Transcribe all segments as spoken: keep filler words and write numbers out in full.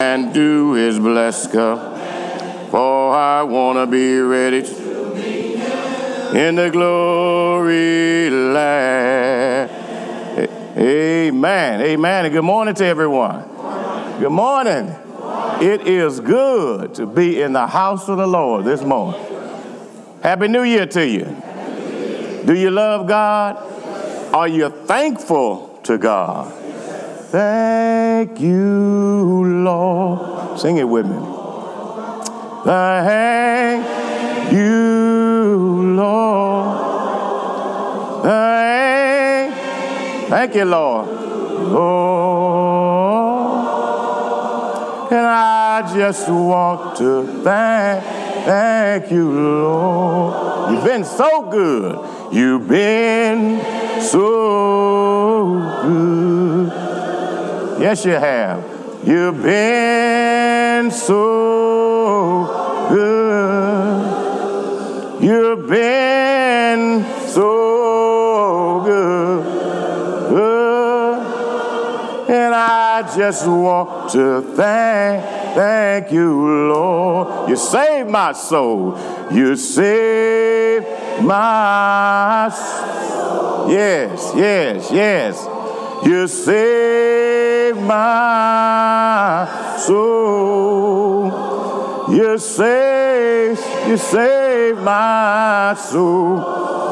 and do his blessed come. For I want to be ready in the glory land. Amen. Amen. And good morning to everyone. Good morning. It is good to be in the house of the Lord this morning. Happy New Year to you. Do you love God? Are you thankful to God? Thank you, Lord. Sing it with me. Thank you, Lord. Thank, thank you, Lord. Lord. And I just want to thank, thank you, Lord. You've been so good. You've been so good. Yes, you have. You've been so good. You've been so good. good. And I just want to thank, thank you, Lord. You saved my soul. You saved my soul. Yes, yes, yes. You saved my soul. You saved, you saved my soul.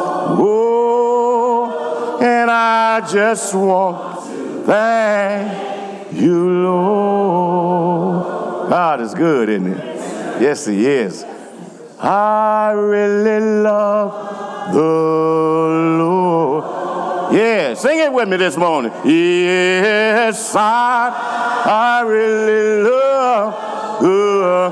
Oh, and I just want to thank you, Lord. God is good, isn't he? Yes, he is. I really love the Lord. Yeah, sing it with me this morning. Yes, I, I really love the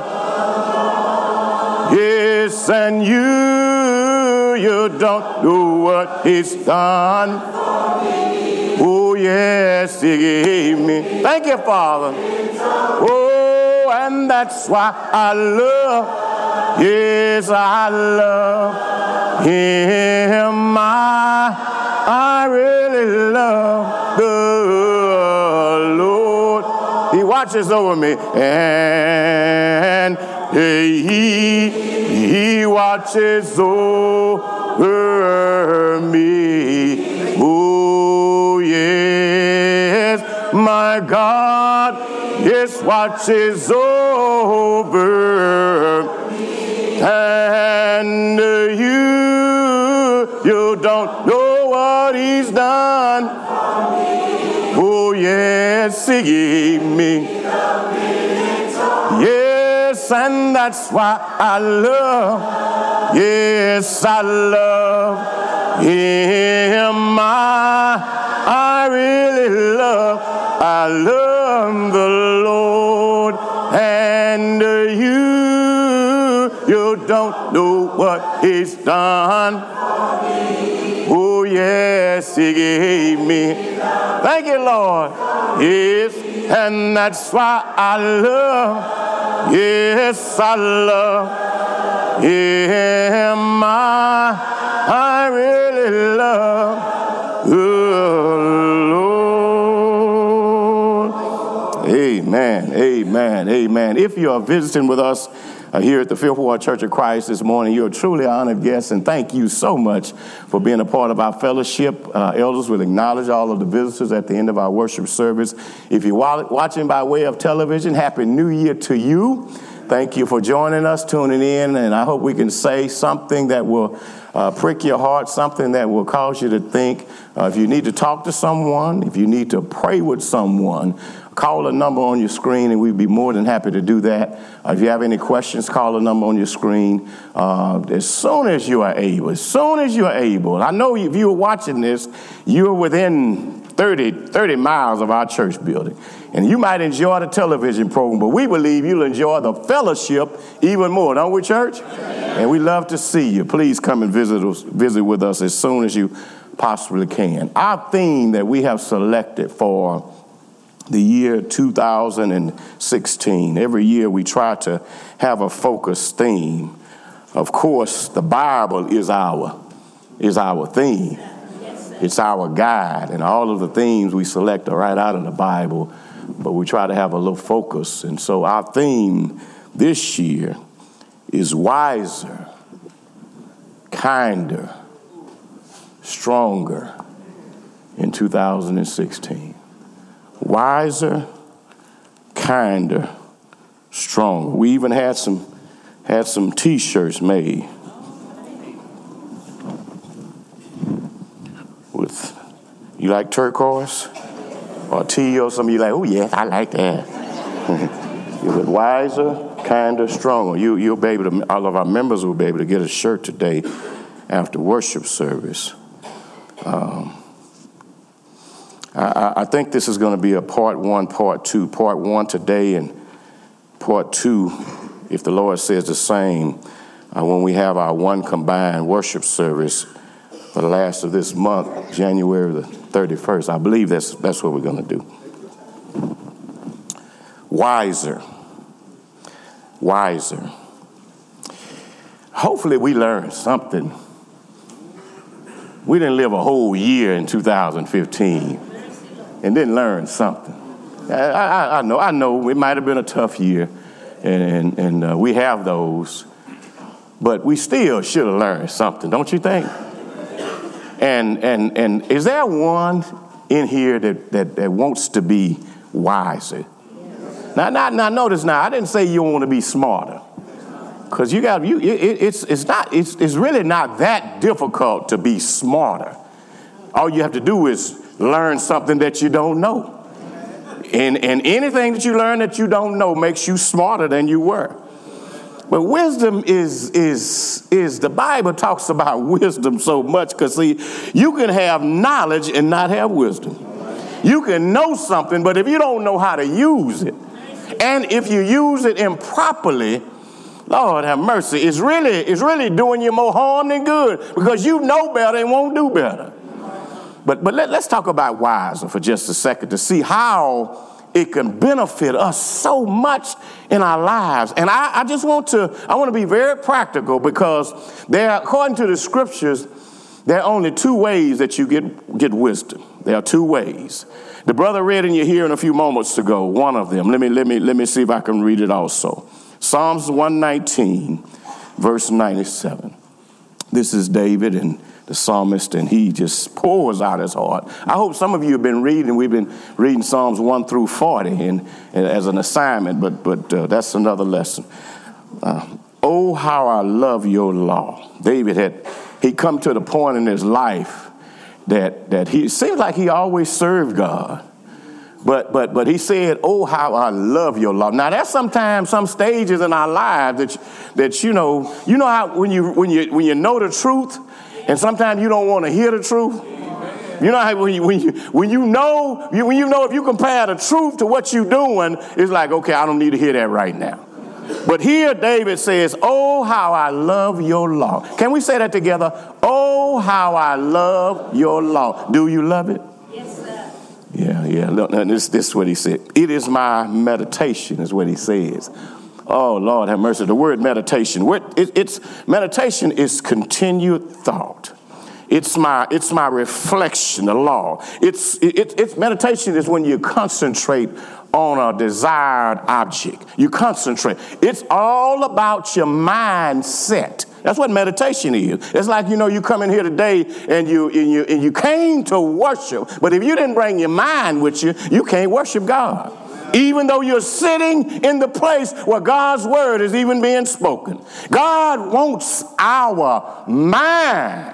yes, and you, you don't know what he's done. Oh, yes, he gave me. Thank you, Father. Oh, and that's why I love, yes, I love him. I I really love the Lord. He watches over me, and he, he watches over me. Oh, yes, my God, yes, watches over me. And you, you don't know what he's done. Oh, yes, he gave me. Yes, and that's why I love. Yes, I love him. I, I really love. I love the Lord. And you, you don't know what he's done. Oh, yes, he gave me. Thank you, Lord. Yes, and that's why I love. Yes, I love him. I, I really love the Lord. Amen, amen, amen. If you are visiting with us Uh, here at the Fifth Ward Church of Christ this morning, you're a truly honored guest, and thank you so much for being a part of our fellowship. Uh, elders will acknowledge all of the visitors at the end of our worship service. If you're watching by way of television, Happy New Year to you. Thank you for joining us, tuning in, and I hope we can say something that will uh, prick your heart, something that will cause you to think. Uh, if you need to talk to someone, if you need to pray with someone, call the number on your screen, and we'd be more than happy to do that. Uh, if you have any questions, call the number on your screen uh, as soon as you are able. As soon as you are able. I know if you are watching this, you're within thirty, thirty miles of our church building. And you might enjoy the television program, but we believe you'll enjoy the fellowship even more, don't we, church? And we love to see you. Please come and visit us, visit with us as soon as you possibly can. Our theme that we have selected for the year two thousand sixteen. Every year we try to have a focused theme. Of course, the Bible is our is our theme. It's our guide, and all of the themes we select are right out of the Bible. but we try to have a little focus. And so our theme this year is wiser, kinder, stronger in two thousand sixteen. Wiser, kinder, stronger. We even had some had some T-shirts made with, you like turquoise or teal? Some of you like, oh yes, I like that. With wiser, kinder, stronger. You you'll be able to. All of our members will be able to get a shirt today after worship service. Um, I, I think this is going to be a part one, part two. Part one today and part two, if the Lord says the same, uh, when we have our one combined worship service for the last of this month, January the thirty-first. I believe that's that's what we're going to do. Wiser. Wiser. Hopefully we learned something. We didn't live a whole year in two thousand fifteen and didn't learn something. I, I, I know, I know it might have been a tough year, and, and, and uh, we have those, but we still should have learned something, don't you think? And and and is there one in here that, that, that wants to be wiser? Now, now, now, notice now, I didn't say you want to be smarter, because you got you. It, it's it's not it's it's really not that difficult to be smarter. All you have to do is learn something that you don't know, and and anything that you learn that you don't know makes you smarter than you were. But wisdom is is is the Bible talks about wisdom so much, because see, you can have knowledge and not have wisdom. You can know something, but if you don't know how to use it, and if you use it improperly, Lord have mercy, it's really, it's really doing you more harm than good, because you know better and won't do better. But but let, let's talk about wiser for just a second to see how it can benefit us so much in our lives. And I, I just want to, I want to be very practical, because there, according to the scriptures, there are only two ways that you get, get wisdom. There are two ways. The brother read in your hearing a few moments ago, one of them. Let me let me let me see if I can read it also. Psalms one nineteen, verse ninety-seven. This is David and the psalmist, and he just pours out his heart. I hope some of you have been reading. We've been reading Psalms one through forty and, and as an assignment, but but uh, that's another lesson. Uh, oh, how I love your law. David had he come to the point in his life that that he, it seems like he always served God. But but but he said, oh, how I love your law. Now, there's sometimes some stages in our lives that, that you know, you know how when you when you when you know the truth, and sometimes you don't want to hear the truth. You know how when you when you when you know you, when you know if you compare the truth to what you're doing, it's like, okay, I don't need to hear that right now. But here David says, oh, how I love your law. Can we say that together? Oh, how I love your law. Do you love it? Yes, sir. Yeah, yeah. Look, this, this is what he said. It is my meditation, is what he says. Oh, Lord, have mercy. The word meditation, it, it's meditation is continued thought. It's my it's my reflection, the law. It's it, it's meditation is when you concentrate on a desired object. You concentrate. It's all about your mindset. That's what meditation is. It's like, you know, you come in here today and you and you and you came to worship, but if you didn't bring your mind with you, you can't worship God. Even though you're sitting in the place where God's word is even being spoken. God wants our mind.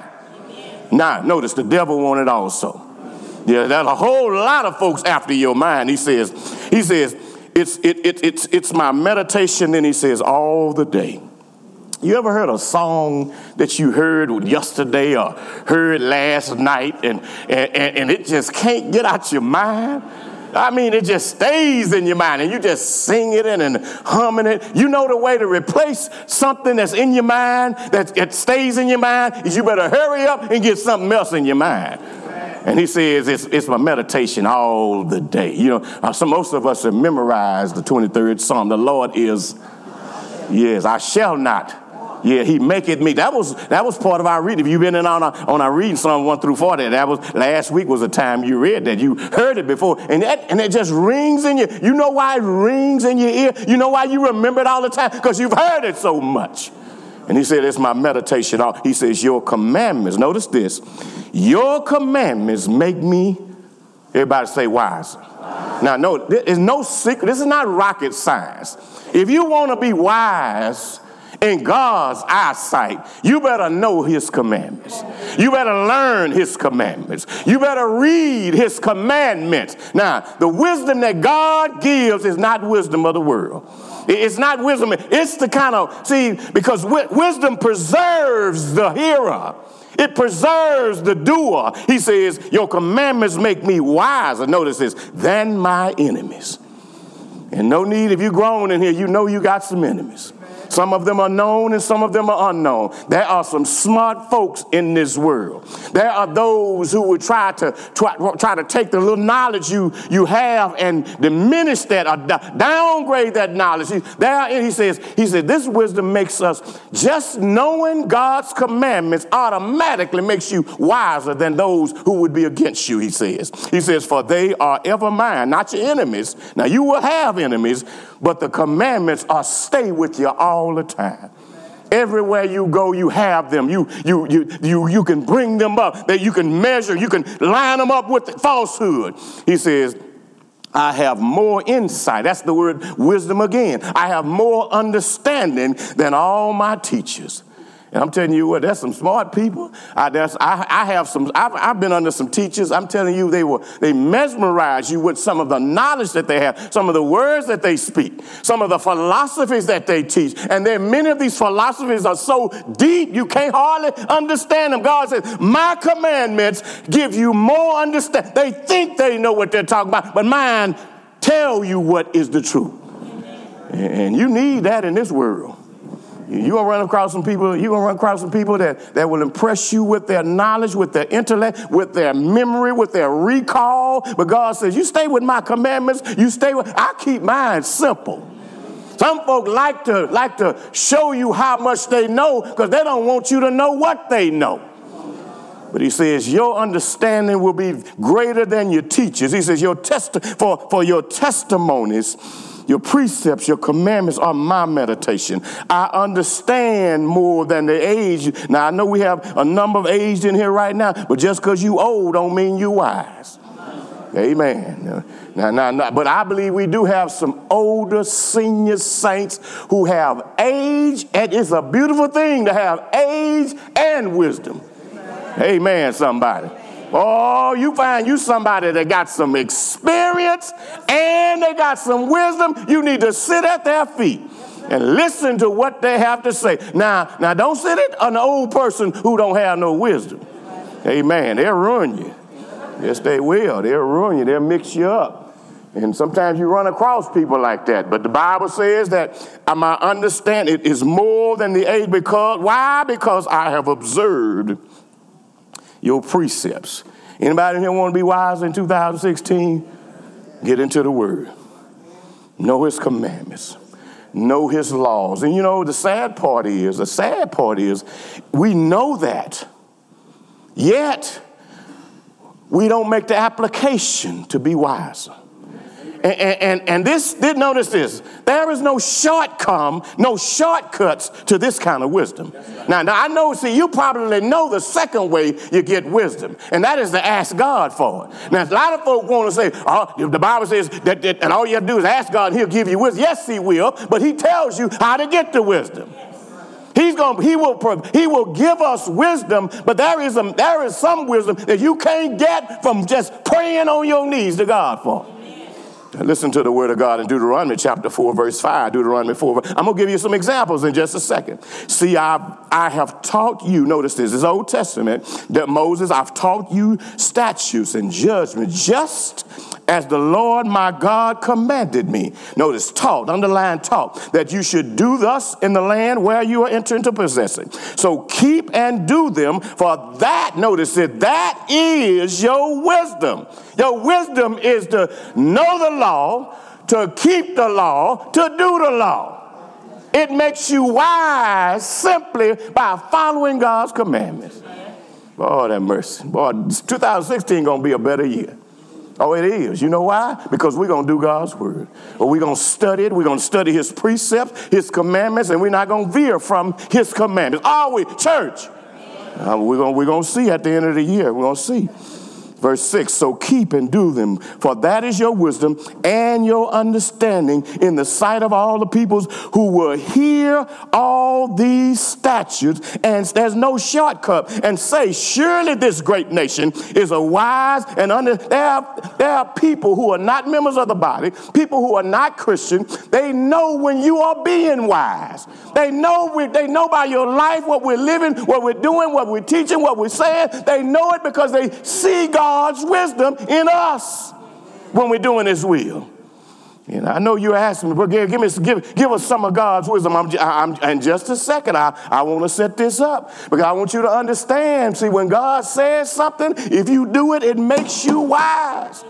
Now, notice the devil wanted also. Yeah, there's a whole lot of folks after your mind. He says, he says, it's it, it it's it's my meditation. Then he says, all the day. You ever heard a song that you heard yesterday or heard last night, and and, and it just can't get out your mind? I mean, it just stays in your mind, and you just sing it and, and humming it. You know the way to replace something that's in your mind, that it stays in your mind, is you better hurry up and get something else in your mind. And he says, it's, it's my meditation all the day. You know, uh, so most of us have memorized the twenty-third Psalm. The Lord is, yes, I shall not Yeah, he maketh me. That was that was part of our reading. If you've been in on our, on our reading Psalm one through forty, that was last week was a time you read that. You heard it before. And that and it just rings in you. You know why it rings in your ear? You know why you remember it all the time? Because you've heard it so much. And he said, it's my meditation. He says, your commandments, notice this, your commandments make me, everybody say wiser. Now, no, there is no secret. This is not rocket science. If you want to be wise in God's eyesight, you better know his commandments. You better learn his commandments. You better read his commandments. Now, the wisdom that God gives is not wisdom of the world. It's not wisdom. It's the kind of, see, because wi- wisdom preserves the hearer. It preserves the doer. He says, your commandments make me wiser, notice this, than my enemies. And no need, if you're grown in here, you know you got some enemies. Some of them are known and some of them are unknown. There are some smart folks in this world. There are those who would try to try, try to take the little knowledge you, you have and diminish that or da- downgrade that knowledge. He, there, he says, he said, this wisdom makes us, just knowing God's commandments automatically makes you wiser than those who would be against you, he says. He says, for they are ever mine, not your enemies. Now, you will have enemies, but the commandments are stay with you all all the time. Everywhere you go, you have them. You you you you you can bring them up. That you can measure. You can line them up with the falsehood. He says, I have more insight. That's the word wisdom again. I have more understanding than all my teachers. And I'm telling you what, there's some smart people. I, there's, I, I have some, I've, I've been under some teachers. I'm telling you, they will, they mesmerize you with some of the knowledge that they have, some of the words that they speak, some of the philosophies that they teach. And then many of these philosophies are so deep, you can't hardly understand them. God says, my commandments give you more understanding. They think they know what they're talking about, but mine tell you what is the truth. And you need that in this world. You're going to run across some people, you're going to run across some people that, that will impress you with their knowledge, with their intellect, with their memory, with their recall. But God says, you stay with my commandments, you stay with, I keep mine simple. Some folk like to, like to show you how much they know because they don't want you to know what they know. But he says, your understanding will be greater than your teachers. He says, your testi- for, for your testimonies, your precepts, your commandments are my meditation. I understand more than the age. Now, I know we have a number of aged in here right now, but just because you old don't mean you wise. Amen. Now, now, now, but I believe we do have some older senior saints who have age, and it's a beautiful thing to have age and wisdom. Amen, somebody. Oh, you find you somebody that got some experience and they got some wisdom. You need to sit at their feet and listen to what they have to say. Now, now don't sit at an old person who don't have no wisdom. Amen. They'll ruin you. Yes, they will. They'll ruin you. They'll mix you up. And sometimes you run across people like that. But the Bible says that my understanding is more than the age. Because, why? Because I have observed your precepts. Anybody in here want to be wise in two thousand sixteen? Get into the word. Know his commandments. Know his laws. And you know, the sad part is, the sad part is, we know that. Yet, we don't make the application to be wiser. And, and, and this, did notice this, there is no shortcome, no shortcuts to this kind of wisdom. Now, now, I know, see, you probably know the second way you get wisdom, and that is to ask God for it. Now, a lot of folk want to say, oh, the Bible says that, that, and all you have to do is ask God, and he'll give you wisdom. Yes, he will, but he tells you how to get the wisdom. He's going. He will. He will give us wisdom, but there is a, there is some wisdom that you can't get from just praying on your knees to God for. Listen to the word of God in Deuteronomy chapter four, verse five. Deuteronomy four. I'm going to give you some examples in just a second. See, I I have taught you, notice this, is Old Testament, that Moses, I've taught you statutes and judgments just as the Lord my God commanded me. Notice, taught, underline taught, that you should do thus in the land where you are entering to possess it. So keep and do them, for that, notice it, that is your wisdom. Your wisdom is to know the law, to keep the law, to do the law. It makes you wise simply by following God's commandments. Lord have mercy. Boy, two thousand sixteen going to be a better year. Oh, it is. You know why? Because we're going to do God's word. Or we're going to study it. We're going to study his precepts, his commandments, and we're not going to veer from his commandments. Are we, church? Uh, we're going we're going to see at the end of the year. We're going to see. Verse six, so keep and do them, for that is your wisdom and your understanding in the sight of all the peoples who will hear all these statutes, and there's no shortcut, and say, surely this great nation is a wise and under, there are, there are people who are not members of the body, people who are not Christian. They know when you are being wise. They know, we, they know by your life what we're living, what we're doing, what we're teaching, what we're saying. They know it because they see God God's wisdom in us when we're doing his will. And I know you're asking me, but give, give, me, give, give us some of God's wisdom. I'm, I'm, in just a second, I, I want to set this up because I want you to understand. See, when God says something, if you do it, it makes you wise.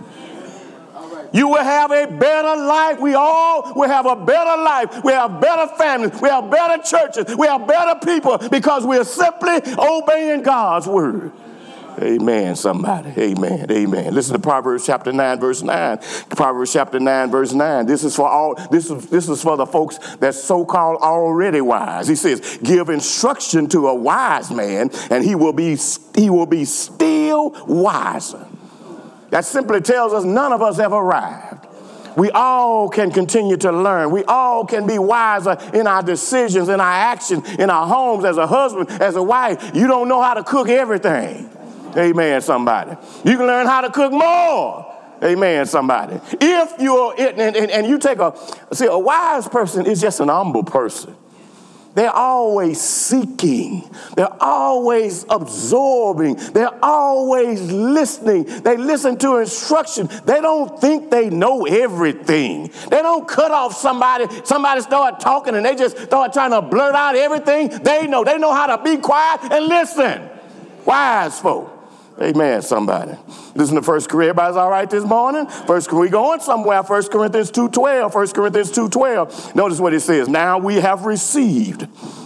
You will have a better life. We all will have a better life. We have better families. We have better churches. We have better people because we are simply obeying God's word. Amen, somebody. Amen. Amen. Listen to Proverbs chapter nine, verse nine. Proverbs chapter nine, verse nine. This is for all, this is, this is for the folks that's so-called already wise. He says, give instruction to a wise man, and he will be, he will be still wiser. That simply tells us none of us have arrived. We all can continue to learn. We all can be wiser in our decisions, in our actions, in our homes, as a husband, as a wife. You don't know how to cook everything. Amen, somebody. You can learn how to cook more. Amen, somebody. If you're, and, and, and you take a, see, a wise person is just an humble person. They're always seeking. They're always absorbing. They're always listening. They listen to instruction. They don't think they know everything. They don't cut off somebody. Somebody start talking and they just start trying to blurt out everything they know. They know how to be quiet and listen. Wise folk. Amen, somebody. Listen to First Corinthians. Everybody's all right this morning? First, we going somewhere. First Corinthians two twelve. First Corinthians two twelve. Notice what it says. Now we have received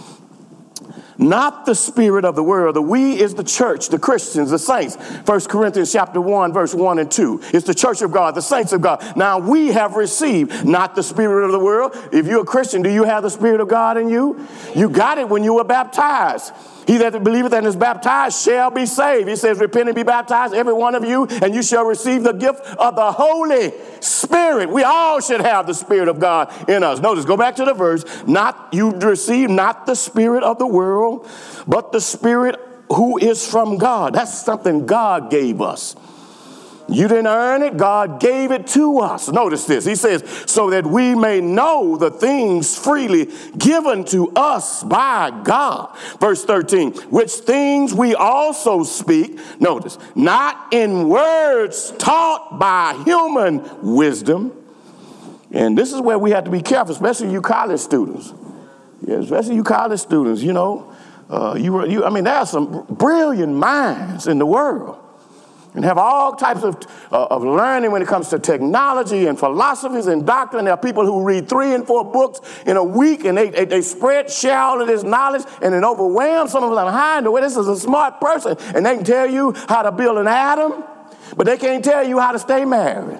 not the spirit of the world. The we is the church, the Christians, the saints. First Corinthians chapter one, verse one and two. It's the church of God, the saints of God. Now we have received not the spirit of the world. If you're a Christian, do you have the spirit of God in you? You got it when you were baptized. He that believeth and is baptized shall be saved. He says, repent and be baptized, every one of you, and you shall receive the gift of the Holy Spirit. We all should have the Spirit of God in us. Notice, go back to the verse. Not you receive not the spirit of the world, but the Spirit who is from God. That's something God gave us. You didn't earn it. God gave it to us. Notice this. He says, so that we may know the things freely given to us by God. Verse thirteen, which things we also speak, notice, not in words taught by human wisdom. And this is where we have to be careful, especially you college students. Yeah, especially you college students, you know. Uh, you, you, I mean, there are some brilliant minds in the world. And have all types of, uh, of learning when it comes to technology and philosophies and doctrine. There are people who read three and four books in a week, and they, they, they spread, share all of this knowledge, and it overwhelms some of them. Hi, no, this is a smart person, and they can tell you how to build an atom, but they can't tell you how to stay married.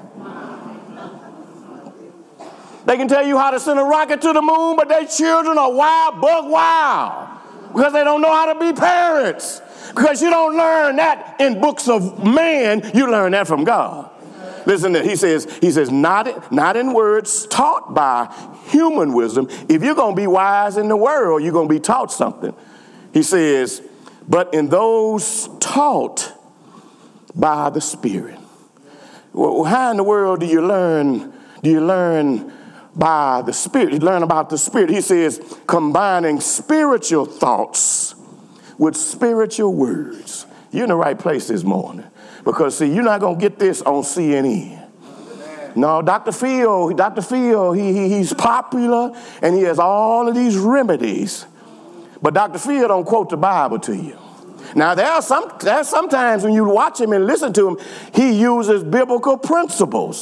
They can tell you how to send a rocket to the moon, but their children are wild, bug wild, because they don't know how to be parents. Because you don't learn that in books of man, you learn that from God. Listen to, he says, he says, not, not in words taught by human wisdom. If you're going to be wise in the world, you're going to be taught something. He says, but in those taught by the Spirit. Well, how in the world do you learn, do you learn by the Spirit? You learn about the Spirit. He says, combining spiritual thoughts with spiritual words. You're in the right place this morning. Because, see, you're not going to get this on C N N. No, Doctor Phil, Doctor Phil, he, he, he's popular, and he has all of these remedies. But Doctor Phil don't quote the Bible to you. Now, there are some, there are sometimes when you watch him and listen to him, he uses biblical principles.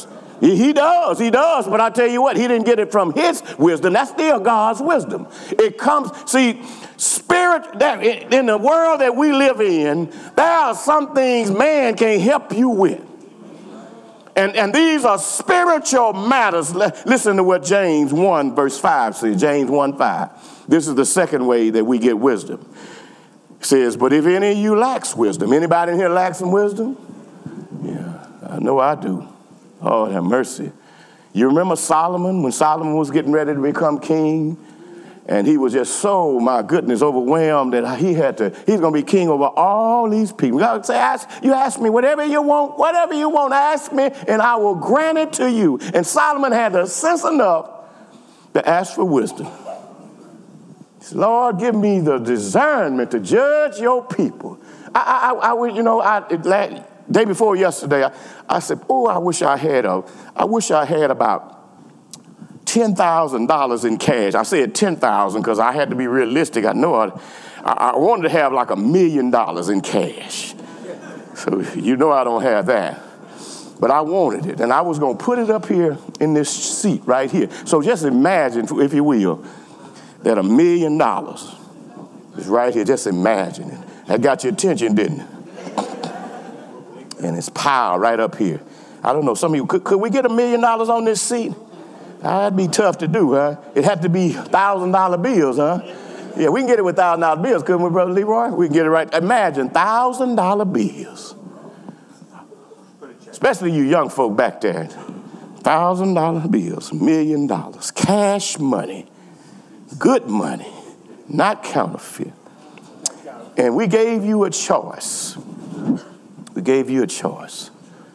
He, he does, he does. But I tell you what, he didn't get it from his wisdom. That's still God's wisdom. It comes, see, spirit, that in the world that we live in, there are some things man can't help you with. And, and these are spiritual matters. Listen to what James one verse five says. James one five. This is the second way that we get wisdom. It says, but if any of you lacks wisdom, anybody in here lacks some wisdom? Yeah, I know I do. Oh, have mercy. You remember Solomon, when Solomon was getting ready to become king? And he was just so, my goodness, overwhelmed that he had to, he's going to be king over all these people. God say, ask, you ask me whatever you want, whatever you want, ask me, and I will grant it to you. And Solomon had the sense enough to ask for wisdom. He said, Lord, give me the discernment to judge your people. I, I, I you know, I, it, day before yesterday, I, I said, oh, I wish I had a, I wish I had about ten thousand dollars in cash. I said ten thousand dollars because I had to be realistic. I know I, I wanted to have like a million dollars in cash. So you know I don't have that. But I wanted it, and I was going to put it up here in this seat right here. So just imagine, if you will, that a million dollars is right here. Just imagine it. That got your attention, didn't it? And it's piled right up here. I don't know, some of you, could, could we get a million dollars on this seat? That'd be tough to do, huh? It had to be one thousand dollar bills, huh? Yeah, we can get it with one thousand dollar bills, couldn't we, Brother Leroy? We can get it right. Imagine one thousand dollar bills. Especially you young folk back there. one thousand dollar bills, a million dollars, cash money, good money, not counterfeit. And we gave you a choice. We gave you a choice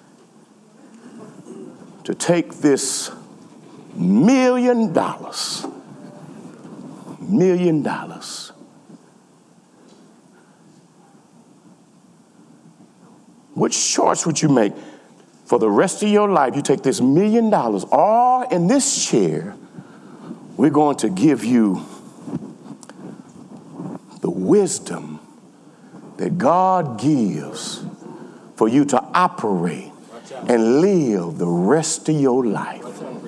to take this million dollars, million dollars. Which choice would you make for the rest of your life? You take this million dollars, or in this chair, we're going to give you the wisdom that God gives for you to operate and live the rest of your life.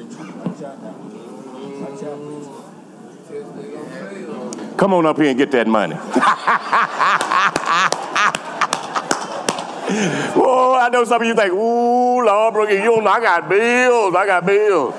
Come on up here and get that money. Oh, I know some of you think, ooh, Lord, bro, you don't know, I got bills, I got bills.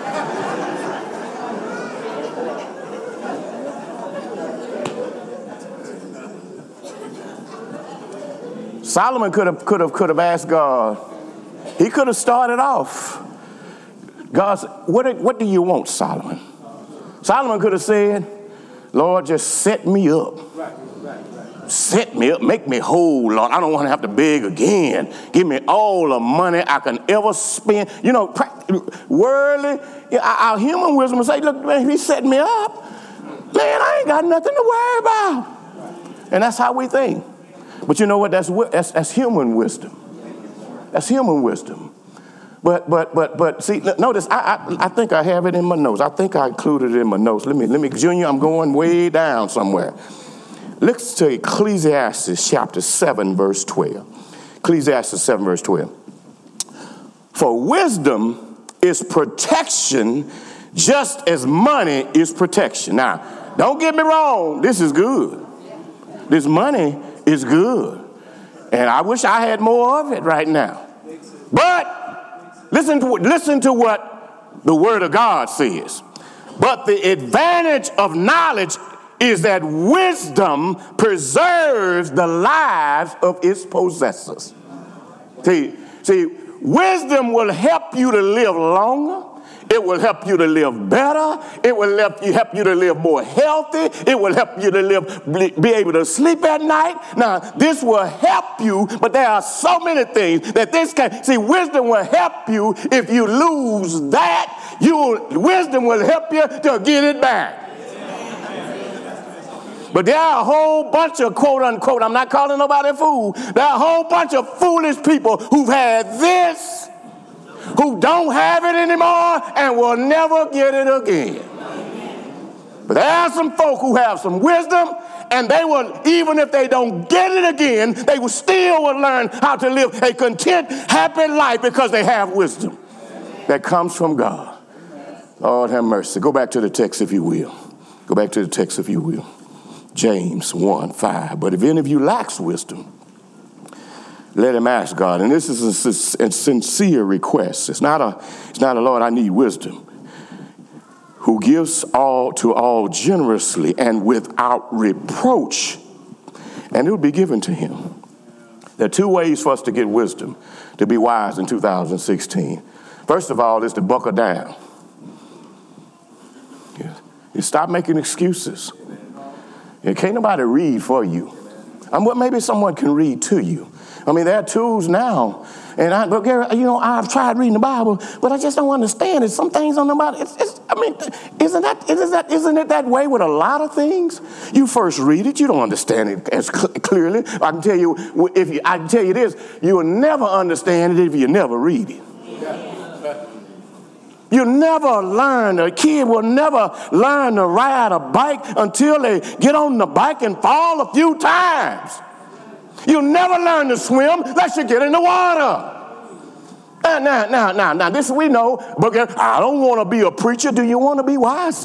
Solomon could have could have could have asked God. He could have started off. God said, what, what do you want, Solomon? Solomon could have said, Lord, just set me up. Set me up, make me whole, Lord. I don't want to have to beg again. Give me all the money I can ever spend. You know, worldly, our human wisdom will say, look, man, he set me up. Man, I ain't got nothing to worry about. And that's how we think. But you know what? That's that's, that's human wisdom. That's human wisdom. But but but but see, notice I, I I think I have it in my notes. I think I included it in my notes. Let me let me, Junior. I'm going way down somewhere. Let's to Ecclesiastes chapter seven, verse twelve. Ecclesiastes seven, verse twelve. For wisdom is protection, just as money is protection. Now, don't get me wrong. This is good. This money is good. And I wish I had more of it right now. But listen to, listen to what the Word of God says. But the advantage of knowledge is that wisdom preserves the lives of its possessors. See, see, wisdom will help you to live longer. It will help you to live better. It will help you, help you to live more healthy. It will help you to live, be able to sleep at night. Now, this will help you, but there are so many things that this can, see, wisdom will help you if you lose that. You, wisdom will help you to get it back. But there are a whole bunch of quote unquote, I'm not calling nobody a fool. There are a whole bunch of foolish people who've had this, who don't have it anymore and will never get it again. But there are some folk who have some wisdom, and they will, even if they don't get it again, they will still will learn how to live a content, happy life because they have wisdom. that comes from God. Lord have mercy. Go back to the text if you will. Go back to the text if you will. James one five. But if any of you lacks wisdom, let him ask God. And this is a, a sincere request. It's not a, it's not a Lord, I need wisdom. Who gives all to all generously and without reproach, and it will be given to him. There are two ways for us to get wisdom, to be wise in two thousand sixteen. First of all is to buckle down. You stop making excuses. And can't nobody read for you. I mean, maybe someone can read to you. I mean, there are tools now. And I, but Gary, you know, I've tried reading the Bible, but I just don't understand it. Some things on the Bible, it's, it's, I mean, isn't that, isn't that, isn't it that way with a lot of things? You first read it, you don't understand it as cl- clearly. I can tell you, if you, I can tell you this, you will never understand it if you never read it. You never learn, a kid will never learn to ride a bike until they get on the bike and fall a few times. You'll never learn to swim unless you get in the water. Now, now, now, now, now, this we know, but I don't want to be a preacher. Do you want to be wiser?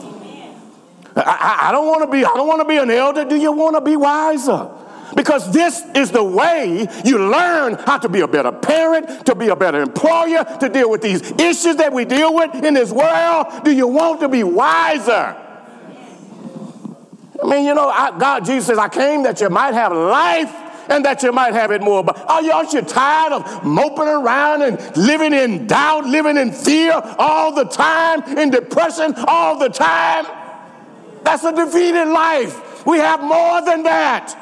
I, I, I don't want to be, I don't want to be an elder. Do you want to be wiser? Because this is the way you learn how to be a better parent, to be a better employer, to deal with these issues that we deal with in this world. Do you want to be wiser? I mean, you know, I, God, Jesus says, I came that you might have life and that you might have it more. But are you, aren't you tired of moping around and living in doubt, living in fear all the time, in depression all the time? That's a defeated life. We have more than that.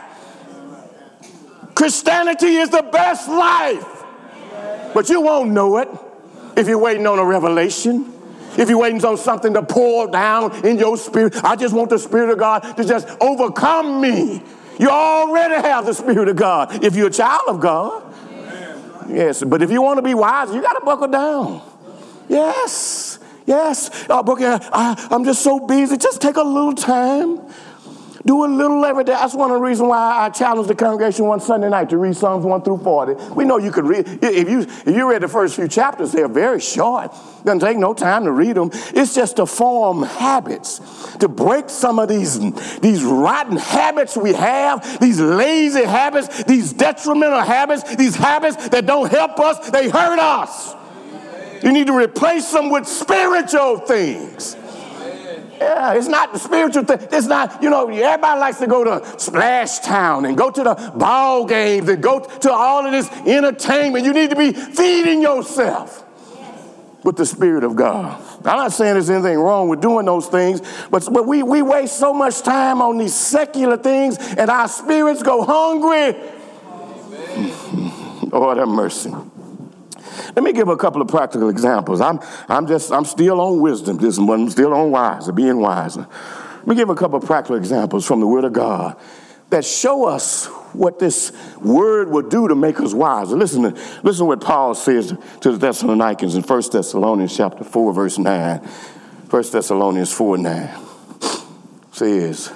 Christianity is the best life. But you won't know it if you're waiting on a revelation. If you're waiting on something to pour down in your spirit. I just want the Spirit of God to just overcome me. You already have the Spirit of God if you're a child of God. Amen. Yes, but if you want to be wise, you got to buckle down. Yes, yes. Uh, I, I'm just so busy. Just take a little time. Do a little every day. That's one of the reasons why I challenged the congregation one Sunday night to read Psalms one through forty. We know you could read. If you if you read the first few chapters, they're very short. Doesn't take no time to read them. It's just to form habits, to break some of these, these rotten habits we have, these lazy habits, these detrimental habits, these habits that don't help us, they hurt us. You need to replace them with spiritual things. Yeah, it's not the spiritual thing. It's not, you know, everybody likes to go to Splash Town and go to the ball games and go to all of this entertainment. You need to be feeding yourself with the Spirit of God. I'm not saying there's anything wrong with doing those things, but, but we, we waste so much time on these secular things and our spirits go hungry. Lord have mercy. Let me give a couple of practical examples. I'm, I'm just, I'm still on wisdom. This one, I'm still on wiser, being wiser. Let me give a couple of practical examples from the Word of God that show us what this Word will do to make us wiser. Listen to, listen to what Paul says to the Thessalonians in First Thessalonians chapter four, verse nine. First Thessalonians four, nine says,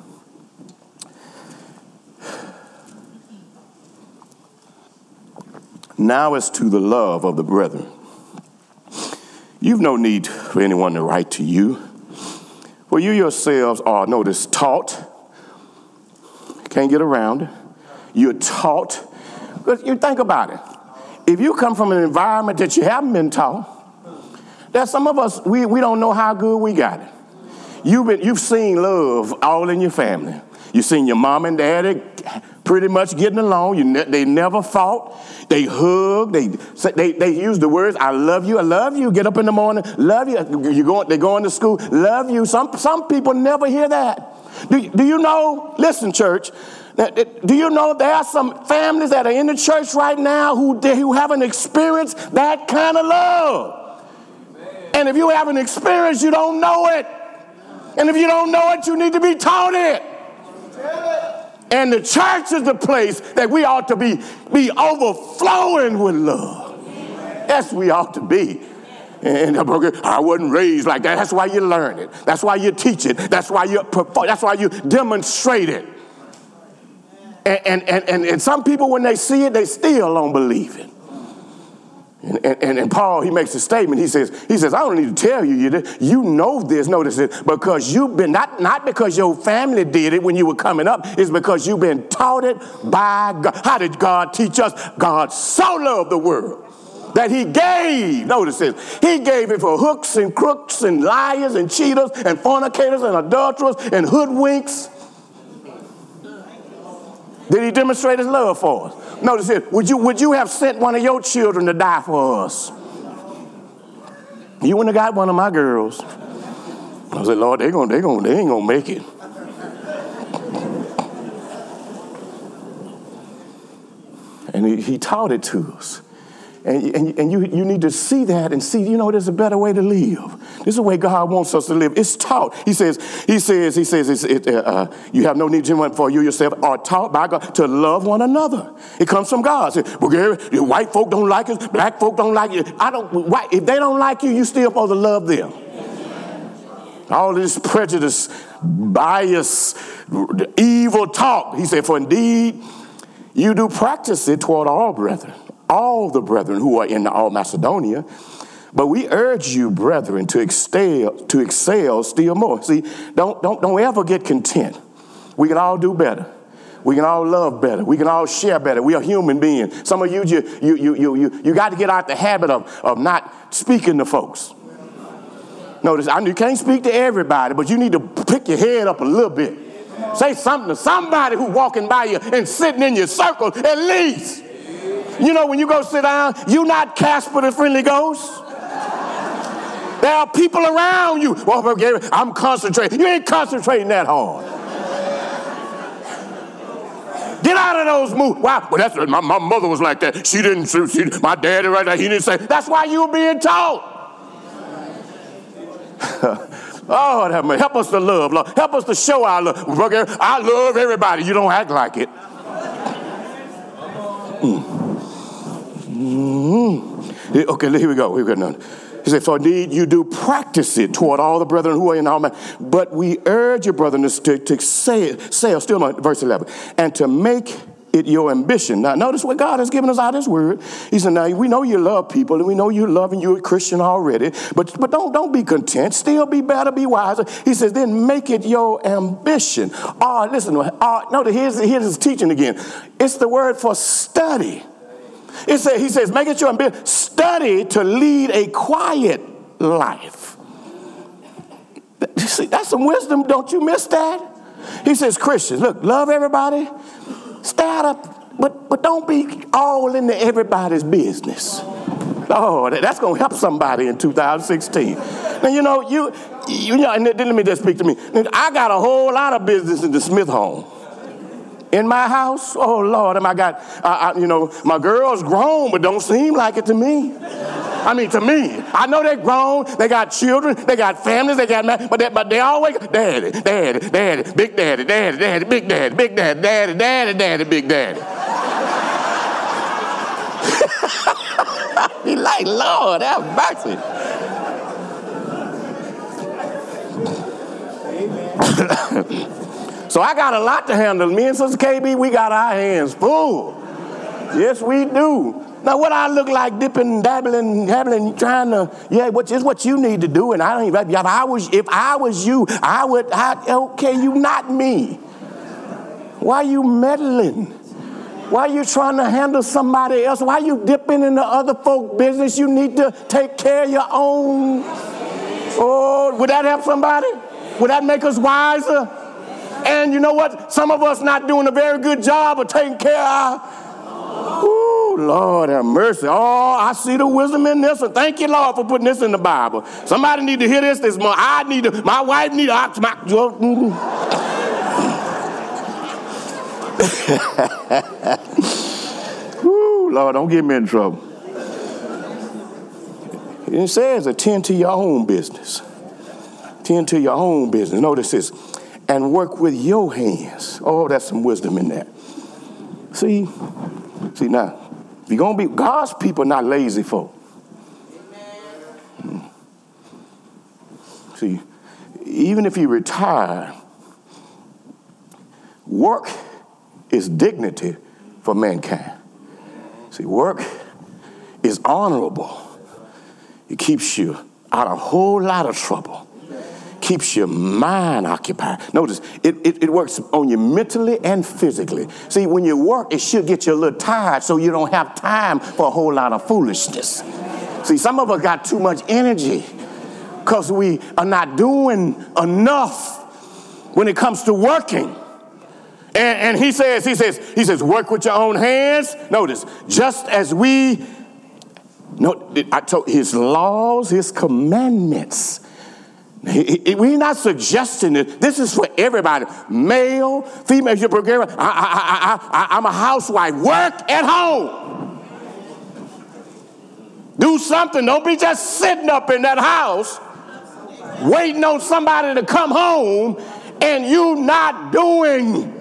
now as to the love of the brethren, you've no need for anyone to write to you, for you yourselves are, notice, taught. Can't get around it. You're taught. But you think about it. If you come from an environment that you haven't been taught, there's some of us, we, we don't know how good we got it. You've been, you've seen love all in your family. You've seen your mom and daddy pretty much getting along. You ne- they never fought. They hug. They, they they use the words, I love you, I love you. Get up in the morning, love you. You go, they go into school, love you. Some, some people never hear that. Do, do you know, listen, church, do you know there are some families that are in the church right now who, who haven't experienced that kind of love? Amen. And if you haven't experienced, you don't know it. And if you don't know it, you need to be taught it. And the church is the place that we ought to be, be overflowing with love. Yes, we ought to be. And I wasn't raised like that. That's why you learn it. That's why you teach it. That's why you perform. That's why you demonstrate it. And, and, and, and some people, when they see it, they still don't believe it. And, and, and Paul, he makes a statement. He says, he says, I don't need to tell you, you, you know this, notice it, because you've been, not, not because your family did it when you were coming up, it's because you've been taught it by God. How did God teach us? God so loved the world that he gave, notice this, he gave it for hooks and crooks and liars and cheaters and fornicators and adulterers and hoodwinks. Did he demonstrate his love for us? Notice this, would you, would you have sent one of your children to die for us? You wouldn't have got one of my girls. I said, Lord, they're gonna, they're gonna, they ain't gonna make it. And he, he taught it to us. And, and, and you, you need to see that and see, you know, there's a better way to live. This is the way God wants us to live. It's taught. He says, he says, he says, it's, it, uh, you have no need to anyone for you yourself are taught by God to love one another. It comes from God. Say, well, Gary, white folk don't like us. Black folk don't like you. I don't, white, if they don't like you, you still supposed to love them. All this prejudice, bias, evil talk. He said, for indeed, you do practice it toward all brethren. All the brethren who are in all Macedonia, but we urge you, brethren, to excel, to excel still more. See, don't, don't, don't ever get content. We can all do better. We can all love better. We can all share better. We are human beings. Some of you, you, you, you, you, you, you got to get out the habit of, of not speaking to folks. Notice, I, you can't speak to everybody, but you need to pick your head up a little bit. Say something to somebody who's walking by you and sitting in your circle at least. You know, when you go sit down, you're not Casper the Friendly Ghost. There are people around you. Well, I'm concentrating. You ain't concentrating that hard. Get out of those moves. Wow, well, that's my, my mother was like that. She didn't. She, my daddy right there, he didn't say. That's why you were being taught. Oh, help us to love, Lord. Help us to show our love. I love everybody. You don't act like it. Mm. Mm-hmm. Okay, here we go. Here we go. He said, for indeed you do practice it toward all the brethren who are in our man. But we urge your brethren to, to say, say, still on verse eleven, and to make it your ambition. Now, notice what God has given us out of his word. He said, now, we know you love people, and we know you love and you're a Christian already, but, but don't, don't be content. Still be better, be wiser. He says, then make it your ambition. Oh, listen, oh, notice, here's, here's his teaching again. It's the word for study. It says, he says, make it your ambition. Study to lead a quiet life. See, that's some wisdom. Don't you miss that? He says, Christians, look, love everybody. Stay out of, but, but don't be all into everybody's business. Oh, that's going to help somebody in two thousand sixteen. Now, you know, you, you know, and let me just speak to me. I got a whole lot of business in the Smith home. In my house, oh, Lord, and I got, uh, I, you know, my girl's grown, but don't seem like it to me. I mean, to me. I know they're grown, they got children, they got families, they got married, but they, but they always, daddy, daddy, daddy, big daddy, daddy, daddy, big daddy, big daddy, daddy, daddy, daddy, big daddy. He like, Lord, have mercy. Amen. So I got a lot to handle. Me and Sister K B, we got our hands full. Yes, we do. Now, what I look like dipping, dabbling, dabbling, trying to, yeah, which is what you need to do. And I don't even, if I was, if I was you, I would, I, okay, you not me. Why are you meddling? Why are you trying to handle somebody else? Why are you dipping into other folk business? You need to take care of your own. Oh, would that help somebody? Would that make us wiser? And you know what? Some of us not doing a very good job of taking care of our, ooh, Lord have mercy. Oh, I see the wisdom in this. And thank you, Lord, for putting this in the Bible. Somebody need to hear this this morning. I need to, my wife need to, my, ooh, Lord, don't get me in trouble. It says attend to your own business. Attend to your own business. Notice this. And work with your hands. Oh, that's some wisdom in that. See, see now, if you're going to be, God's people not lazy folk. Amen. See, even if you retire, work is dignity for mankind. See, work is honorable. It keeps you out of a whole lot of trouble. Keeps your mind occupied. Notice, it, it, it works on you mentally and physically. See, when you work, it should get you a little tired so you don't have time for a whole lot of foolishness. See, some of us got too much energy because we are not doing enough when it comes to working. And, and he says, he says, he says, work with your own hands. Notice, just as we, no, I told his laws, his commandments. He, he, we're not suggesting it. This is for everybody, male, female. You're Bulgarian. I, I, I, I, I'm a housewife. Work at home. Do something. Don't be just sitting up in that house waiting on somebody to come home and you not doing.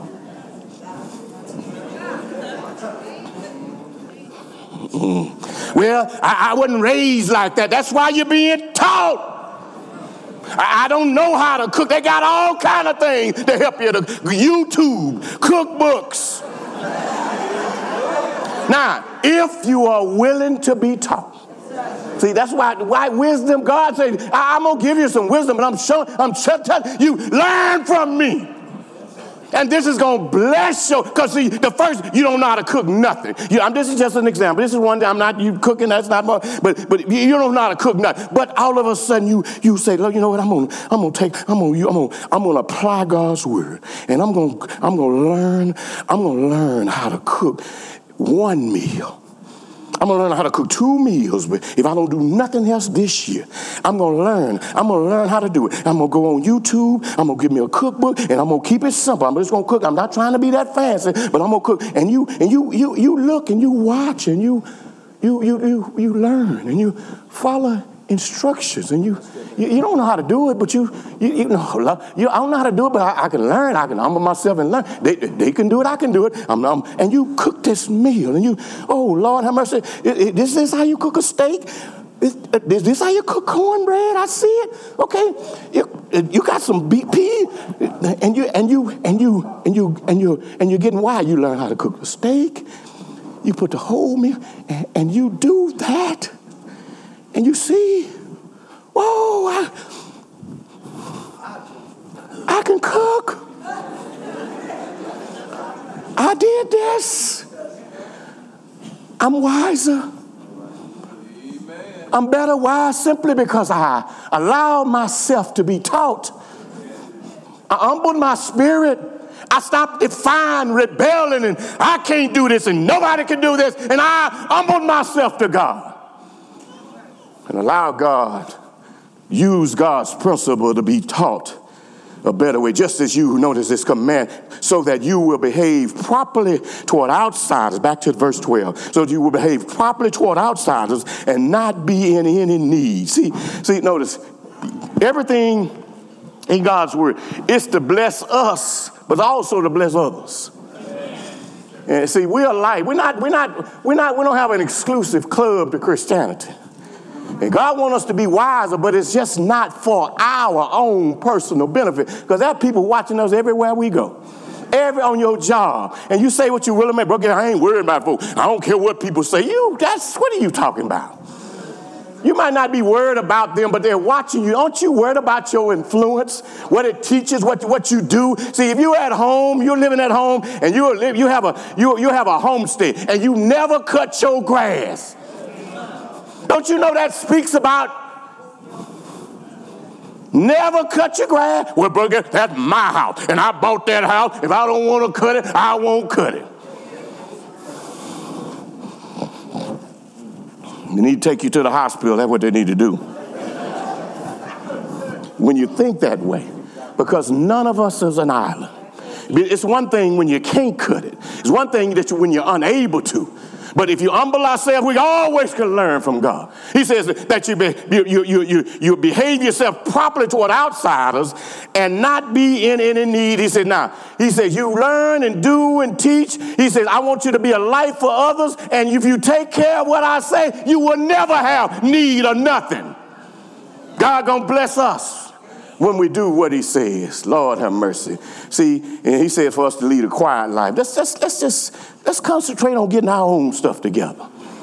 Mm. Well, I, I wasn't raised like that. That's why you're being taught. I, I don't know how to cook. They got all kind of things to help you. To YouTube, cookbooks. Now, if you are willing to be taught. See, that's why, why wisdom, God said, I'm going to give you some wisdom, but I'm showing, I'm telling you, learn from me. And this is going to bless you. Because, see, the first, you don't know how to cook nothing. You, I'm, this is just an example. This is one day I'm not you cooking. That's not more. But but you don't know how to cook nothing. But all of a sudden, you you say, look, you know what? I'm going to I'm gonna take, I'm going to I'm gonna, I'm gonna apply God's word. And I'm going to I'm going to learn, I'm going to learn how to cook one meal. I'm going to learn how to cook two meals, but if I don't do nothing else this year, I'm going to learn. I'm going to learn how to do it. I'm going to go on YouTube. I'm going to give me a cookbook, and I'm going to keep it simple. I'm just going to cook. I'm not trying to be that fancy, but I'm going to cook. And you and you you you look and you watch and you you you you you learn and you follow instructions and you you, you don't know how to do it, but you you, you know you, I don't know how to do it, but I, I can learn. I can humble myself and learn. They they can do it. I can do it. I'm, I'm, and you cook this meal, and you oh Lord have mercy. It, it, this is how you cook a steak. Is, is this how you cook cornbread? I see it. Okay, you, you got some B P, and you and you and you and you and you and you're getting why you learn how to cook a steak. You put the whole meal, and, and you do that. And you see, whoa, I, I can cook. I did this. I'm wiser. I'm better wise simply because I allowed myself to be taught. I humbled my spirit. I stopped defying, rebelling, and I can't do this, and nobody can do this, and I humbled myself to God. And allow God, use God's principle to be taught a better way, just as you notice this command, so that you will behave properly toward outsiders. Back to verse twelve. So that you will behave properly toward outsiders and not be in any need. See, see, notice, everything in God's word is to bless us, but also to bless others. And see, we're alike. We're not, we're not, we're not, we don't have an exclusive club to Christianity. And God wants us to be wiser, but it's just not for our own personal benefit. Because there are people watching us everywhere we go. Every on your job. And you say what you really make. Bro, I ain't worried about folks. I don't care what people say. You, that's, what are you talking about? You might not be worried about them, but they're watching you. Aren't you worried about your influence? What it teaches, what, what you do? See, if you're at home, you're living at home, and you you have a you, you have a homestead, and you never cut your grass. Don't you know that speaks about never cut your grass? Well, brother, that's my house, and I bought that house. If I don't want to cut it, I won't cut it. They need to take you to the hospital. That's what they need to do. When you think that way, because none of us is an island. It's one thing when you can't cut it. It's one thing that you, when you're unable to. But if you humble ourselves, we always can learn from God. He says that you, be, you, you, you, you, you behave yourself properly toward outsiders and not be in any need. He said, now, he says, you learn and do and teach. He says, I want you to be a light for others. And if you take care of what I say, you will never have need or nothing. God gonna bless us when we do what he says. Lord have mercy. See, and he said for us to lead a quiet life. Let's just, let's just, let's concentrate on getting our own stuff together.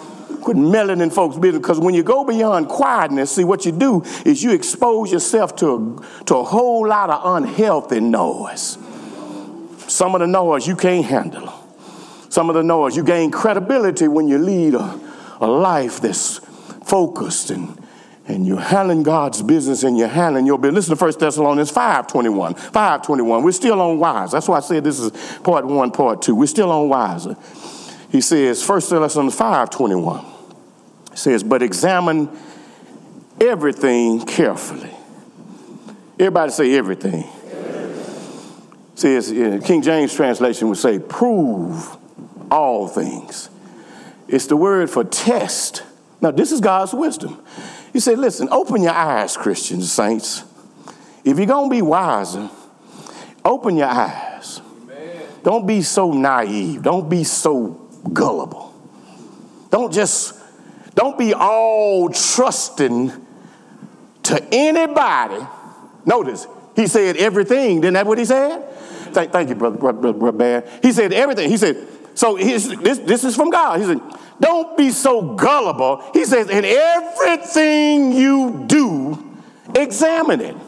Quit meddling in folks' business, because when you go beyond quietness, see, what you do is you expose yourself to a, to a whole lot of unhealthy noise. Some of the noise you can't handle. Some of the noise, you gain credibility when you lead a, a life that's focused and, and you're handling God's business and you're handling your business. Listen to First Thessalonians five twenty-one. five twenty-one. We're still on wise. That's why I said this is part one, part two. We're still on wiser. He says, First Thessalonians five twenty-one. It says, but examine everything carefully. Everybody say everything. Everything. It says, in King James translation would say, prove all things. It's the word for test. Now, this is God's wisdom. He said, listen, open your eyes, Christians, saints. If you're going to be wiser, open your eyes. Amen. Don't be so naive. Don't be so gullible. Don't just, don't be all trusting to anybody. Notice, he said everything. Isn't that what he said? Thank, thank you, brother, brother, brother Bear. He said everything. He said, so his, this, this is from God. He said, don't be so gullible. He says, in everything you do, examine it.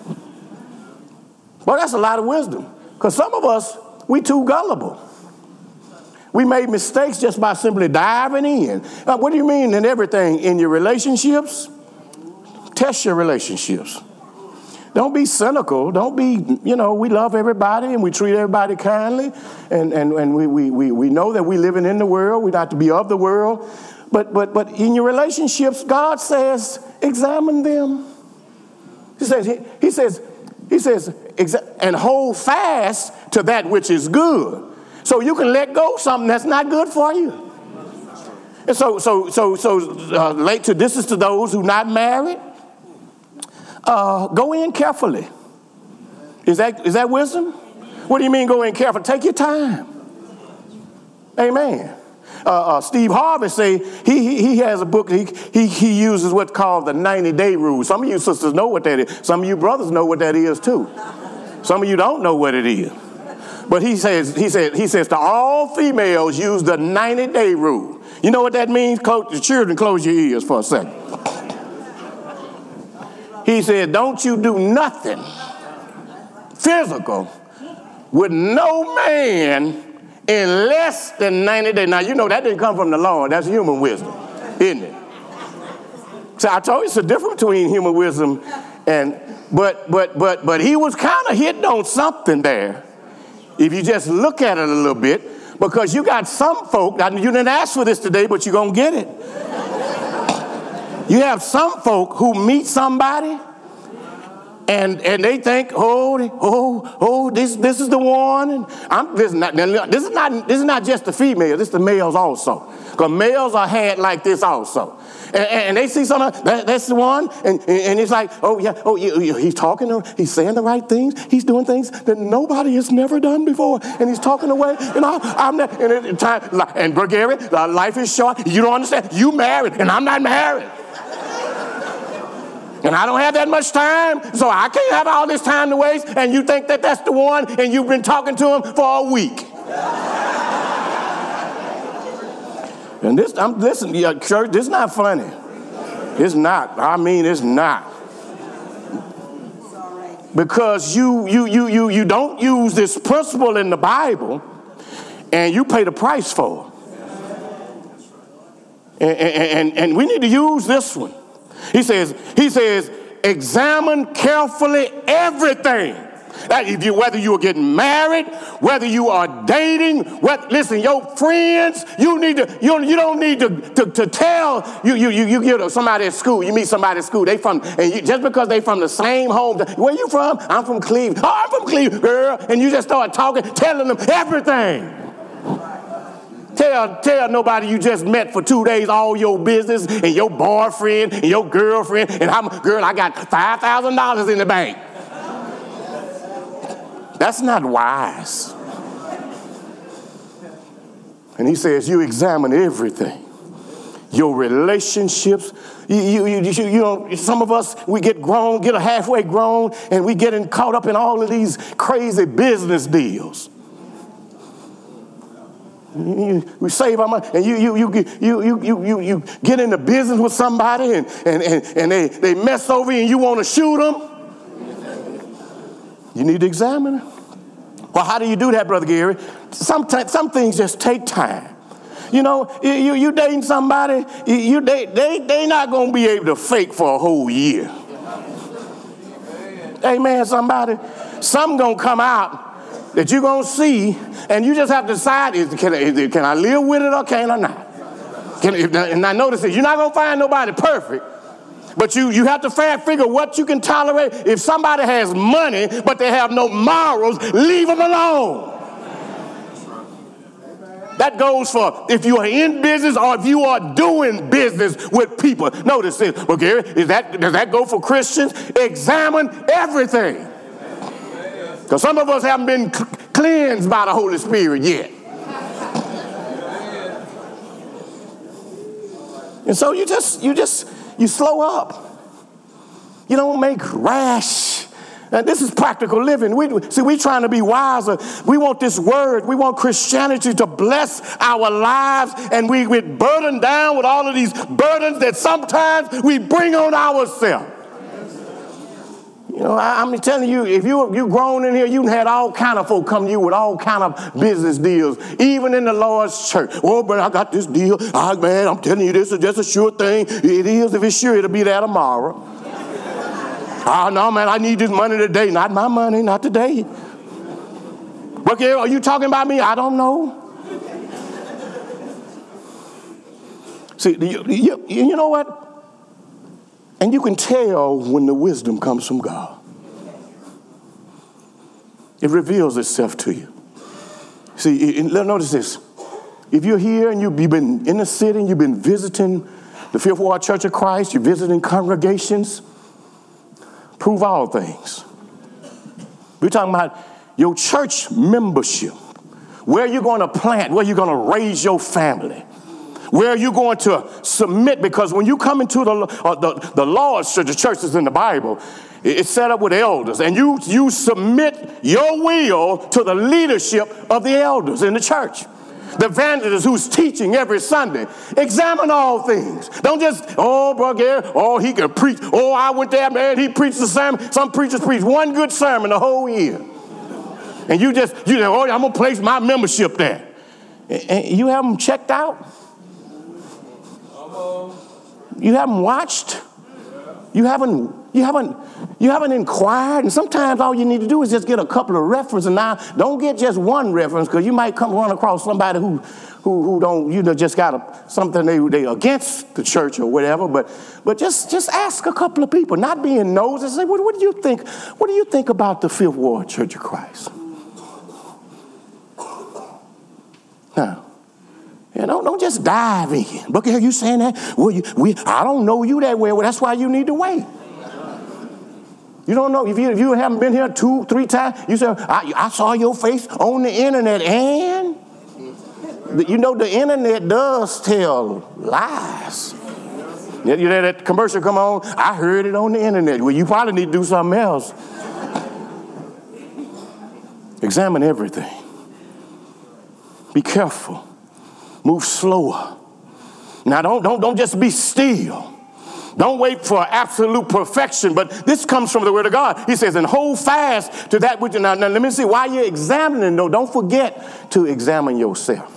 Well, that's a lot of wisdom, because some of us, we too gullible. We made mistakes just by simply diving in. Now, what do you mean in everything? In your relationships? Test your relationships. Don't be cynical. Don't be, you know, we love everybody and we treat everybody kindly. And, and, and we, we, we, we know that we're living in the world. We're not to be of the world. But, but, but in your relationships, God says, examine them. He says, he, he says, he says, exa- and hold fast to that which is good. So you can let go of something that's not good for you. And so, so, so, so, uh, late to this is to those who not married. Uh, go in carefully. Is that is that wisdom? What do you mean go in carefully? Take your time. Amen. Uh, uh, Steve Harvey say he, he he has a book. He he he uses what's called the ninety day rule. Some of you sisters know what that is. Some of you brothers know what that is too. Some of you don't know what it is. But he says he said he says to all females use the ninety day rule. You know what that means? Close, the children, close your ears for a second. He said, don't you do nothing physical with no man in less than ninety days. Now, you know that didn't come from the Lord. That's human wisdom, isn't it? So I told you it's a difference between human wisdom and, but, but, but, but he was kind of hitting on something there. If you just look at it a little bit, because you got some folk, you didn't ask for this today, but you're going to get it. You have some folk who meet somebody and and they think, oh, oh, oh, this this is the one. And I'm this is not this is not this is not just the female. This is the males also, because males are had like this also. And, and they see something, that, that's the one, and, and it's like, oh yeah, oh you, you, he's talking, he's saying the right things, he's doing things that nobody has never done before, and he's talking away, and I, I'm not. And it, time, and Gary, life is short. You don't understand. You married, and I'm not married. And I don't have that much time, so I can't have all this time to waste, and you think that that's the one, and you've been talking to him for a week. And this, I'm listen, yeah, church, this is not funny. It's not. I mean, it's not. Because you, you, you, you, you don't use this principle in the Bible, and you pay the price for it. And, and, and we need to use this one. He says, he says, examine carefully everything. That if you, whether you are getting married, whether you are dating, whether, listen, your friends, you need to, you, you don't need to, to, to tell, you, you, you, you get somebody at school, you meet somebody at school, they from, and you, just because they from the same home, where you from? I'm from Cleveland. Oh, I'm from Cleveland, girl. And you just start talking, telling them everything. Tell, tell nobody you just met for two days all your business and your boyfriend and your girlfriend and how, girl, I got five thousand dollars in the bank. That's not wise. And he says, you examine everything. Your relationships. You, you, you, you, you know, some of us, we get grown, get a halfway grown, and we getting caught up in all of these crazy business deals. You, we save our money, and you you you you you you you, you get into business with somebody, and and and, and they, they mess over you, and you want to shoot them. You need to examine it. Well, how do you do that, Brother Gary? Sometimes some things just take time. You know, you you, you dating somebody, you, you they they they not gonna be able to fake for a whole year. Amen. Somebody, something gonna come out that you're going to see, and you just have to decide, is, can, is, can I live with it or can I not? Can, if, and I notice that you're not going to find nobody perfect, but you, you have to figure what you can tolerate. If somebody has money, but they have no morals, leave them alone. That goes for if you are in business or if you are doing business with people. Notice this. Well, Gary, is that, does that go for Christians? Examine everything. Because some of us haven't been cl- cleansed by the Holy Spirit yet. And so you just, you just, you slow up. You don't make rash. And this is practical living. We, see, we're trying to be wiser. We want this word. We want Christianity to bless our lives. And we get burdened down with all of these burdens that sometimes we bring on ourselves. You know, I, I'm telling you, if you you grown in here, you had all kind of folk come to you with all kind of business deals, even in the Lord's church. Oh, but I got this deal. Ah, man, I'm telling you, this is just a sure thing. It is. If it's sure, it'll be there tomorrow. Ah, no, man, I need this money today. Not my money, not today. But are you talking about me? I don't know. See, you, you, you know what? And you can tell when the wisdom comes from God. It reveals itself to you. See, notice this. If you're here and you've been in the city and you've been visiting the Fifth Ward Church of Christ, you're visiting congregations, prove all things. We're talking about your church membership, where you're going to plant, where you're going to raise your family. Where are you going to submit? Because when you come into the, uh, the, the Lord's church, the church is in the Bible, it's set up with elders. And you, you submit your will to the leadership of the elders in the church. The evangelist who's teaching every Sunday. Examine all things. Don't just, oh, Brother Gary, oh, he can preach. Oh, I went there, man, he preached the sermon. Some preachers preach one good sermon the whole year. And you just, you know, oh, I'm going to place my membership there. And you have them checked out. You haven't watched. You haven't, you haven't, you haven't inquired. And sometimes all you need to do is just get a couple of references. And now, don't get just one reference, because you might come run across somebody who, who, who don't, you know, just got a, something they they against the church or whatever. But, but just, just ask a couple of people, not being nosy. Say, what, what do you think? What do you think about the Fifth Ward Church of Christ? Now. You know, don't just dive in. Look at you saying that. Well, you, we, I don't know you that well. Well, that's why you need to wait. You don't know. If you, if you haven't been here two, three times, you say, I, I saw your face on the internet. And, you know, the internet does tell lies. You know that commercial come on? I heard it on the internet. Well, you probably need to do something else. Examine everything. Be careful. Move slower. Now, don't, don't, don't just be still. Don't wait for absolute perfection. But this comes from the Word of God. He says, and hold fast to that which... Now, now let me see. While you're examining, though, don't forget to examine yourself.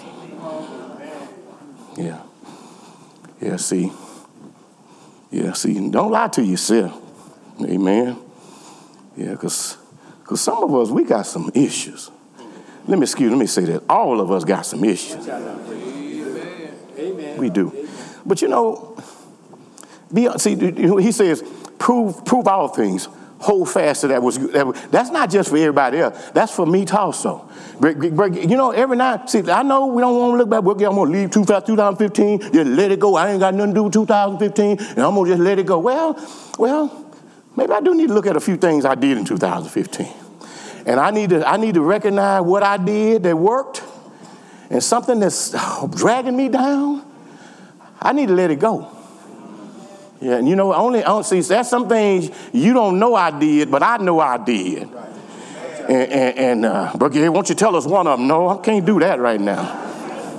Yeah. Yeah, see. Yeah, see. Don't lie to yourself. Amen. Yeah, because because some of us, we got some issues. Let me excuse, let me say that. All of us got some issues. Amen. We do. But you know, be, see, he says, prove prove all things. Hold fast to that. Was that, that's not just for everybody else. That's for me also. You know, every night, see, I know we don't want to look back. Well, I'm going to leave two thousand fifteen. Just let it go. I ain't got nothing to do with two thousand fifteen. And I'm going to just let it go. Well, well, maybe I do need to look at a few things I did in two thousand fifteen. And I need to I need to recognize what I did that worked, and something that's oh, dragging me down, I need to let it go. Yeah, and you know, only, only see, that's some things you don't know I did, but I know I did. And, and, and uh, Brother Gary, won't you tell us one of them? No, I can't do that right now.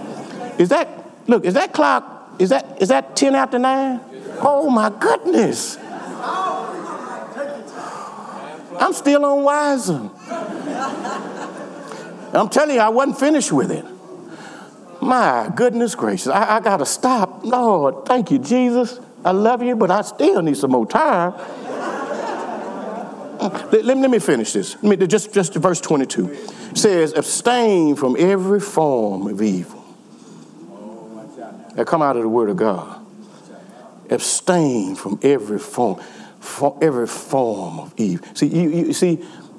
Is that, look, is that clock, is that is that ten after nine? Oh my goodness. I'm still on Wiser. I'm telling you, I wasn't finished with it. My goodness gracious, I, I got to stop. Lord, thank you, Jesus. I love you, but I still need some more time. Let, let, let me finish this. Let me, just, just verse twenty-two. It says, abstain from every form of evil. That come out of the word of God. Abstain from every form, for every form of evil. See, you, you see,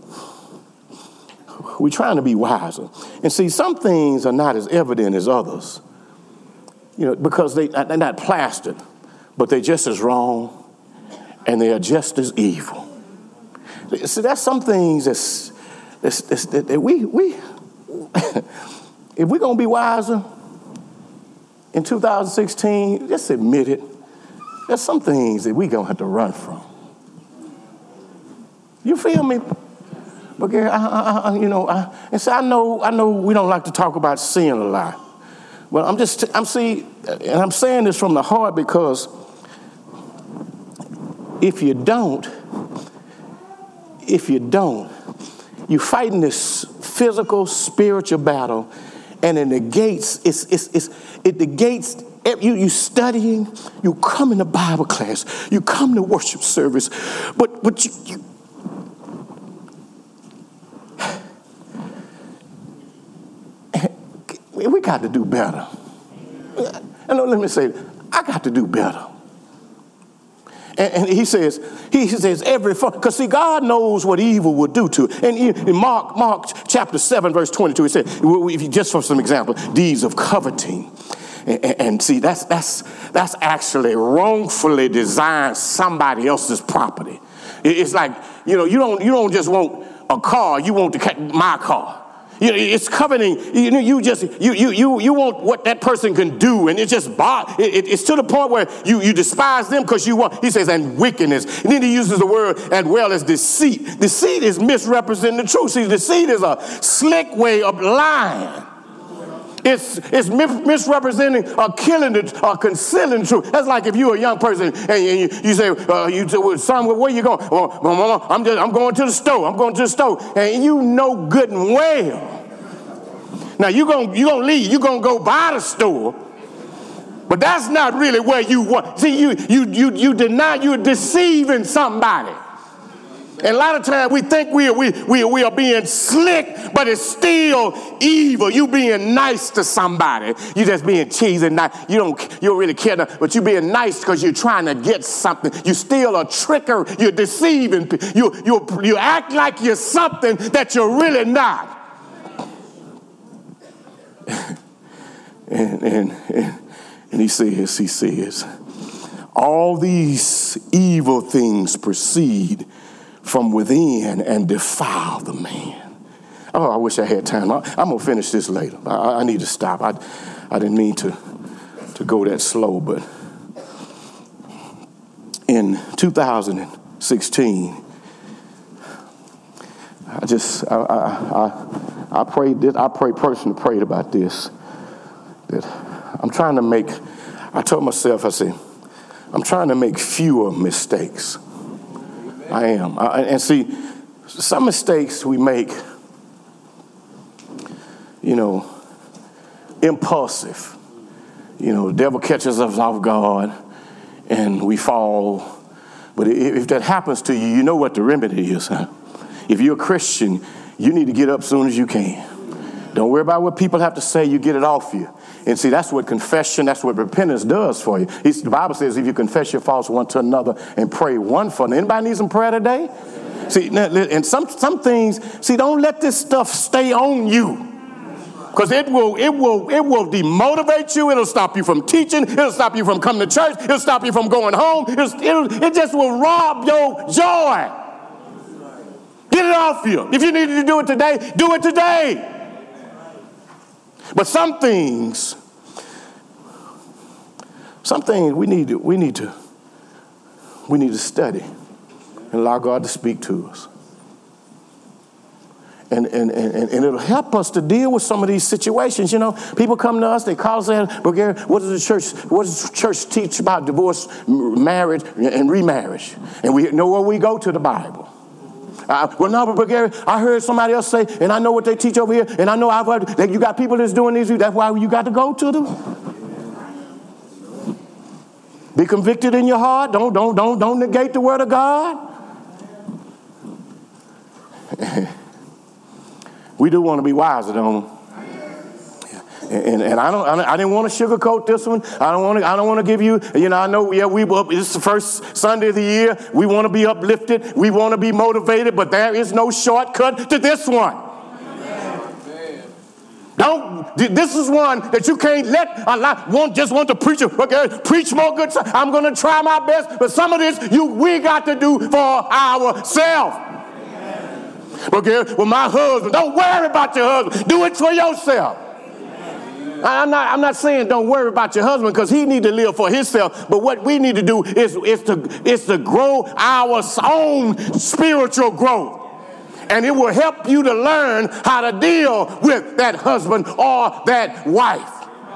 we're trying to be wiser. And see, some things are not as evident as others. You know, because they, they're not plastered, but they're just as wrong and they are just as evil. See, that's some things that's, that's, that's that, that we, we if we're going to be wiser in two thousand sixteen, just admit it. There's some things that we're going to have to run from. You feel me? Because, I, I, you know, I, and so I know, I know we don't like to talk about sin a lot. But I'm just, I'm see, and I'm saying this from the heart because if you don't, if you don't, you're fighting this physical, spiritual battle, and it negates, it's, it's, it's, it negates, you, you studying, you come in the Bible class, you come to worship service, but, but you, you we got to do better. And let me say, I got to do better. And, and he says, he says every, because see, God knows what evil will do to it. And in Mark, Mark chapter seven, verse twenty-two, he said, if you, just for some example, deeds of coveting. And, and, and see, that's that's that's actually wrongfully designed somebody else's property. It, it's like, you know, you don't you don't just want a car, you want to my car. You know, it's coveting. You know, you just you you you you want what that person can do, and it just bar, it, it's to the point where you you despise them because you want. He says, and wickedness, and then he uses the word as well as deceit. Deceit is misrepresenting the truth. See, deceit is a slick way of lying. It's it's misrepresenting or killing it or concealing the truth. That's like if you're a young person and you, you say, uh, you say, son, where you going? Well, mama, I'm just I'm going to the store. I'm going to the store, and you know good and well. Now you gonna you gonna leave. You gonna go by the store, but that's not really where you want. See, you you you you deny. You're deceiving somebody. And a lot of times we think we are, we, we, we are being slick, but it's still evil. You being nice to somebody. You just being cheesy. Not, you don't you don't really care, but you being nice because you're trying to get something. You still a tricker. You're deceiving. You, you, you act like you're something that you're really not. and, and, and, and he says, he says, all these evil things proceed from within and defile the man. Oh, I wish I had time. I, I'm going to finish this later. I, I need to stop. I, I didn't mean to, to go that slow, but in two thousand sixteen, I just, I, I, I, I prayed this, I prayed personally prayed about this, that I'm trying to make, I told myself, I said, I'm trying to make fewer mistakes. I am. I, and see, some mistakes we make, you know, impulsive. You know, the devil catches us off guard and we fall. But if, if that happens to you, you know what the remedy is, huh? If you're a Christian, you need to get up as soon as you can. Don't worry about what people have to say. You get it off you. And see, that's what confession, that's what repentance does for you. It's, the Bible says if you confess your faults one to another and pray one for another. Anybody need some prayer today? See, and some some things, see, don't let this stuff stay on you. Because it will, it will, it will demotivate you. It'll stop you from teaching. It'll stop you from coming to church. It'll stop you from going home. It'll, it'll, it just will rob your joy. Get it off you. If you need to do it today, do it today. But some things, some things we need to, we need to, we need to study and allow God to speak to us. And, and, and, and it'll help us to deal with some of these situations. You know, people come to us, they call us, and, but Gary, what does the church, what does the church teach about divorce, marriage, and remarriage? And we know where we go to the Bible. Uh, well, no, but Gary, I heard somebody else say, and I know what they teach over here, and I know I've heard that you got people that's doing these, that's why you got to go to them. Be convicted in your heart. Don't, don't, don't, don't negate the word of God. We do want to be wiser, don't we? And, and I don't. I didn't want to sugarcoat this one. I don't want to. I don't want to give you. You know. I know. Yeah. We. It's the first Sunday of the year. We want to be uplifted. We want to be motivated. But there is no shortcut to this one. Amen. Don't. This is one that you can't let a lot. Want just want to preach. Okay, preach more good. I'm going to try my best. But some of this you we got to do for ourselves. Okay, well, my husband, don't worry about your husband. Do it for yourself. I'm not, I'm not saying don't worry about your husband because he need to live for himself. But what we need to do is, is, to, is to grow our own spiritual growth. And it will help you to learn how to deal with that husband or that wife.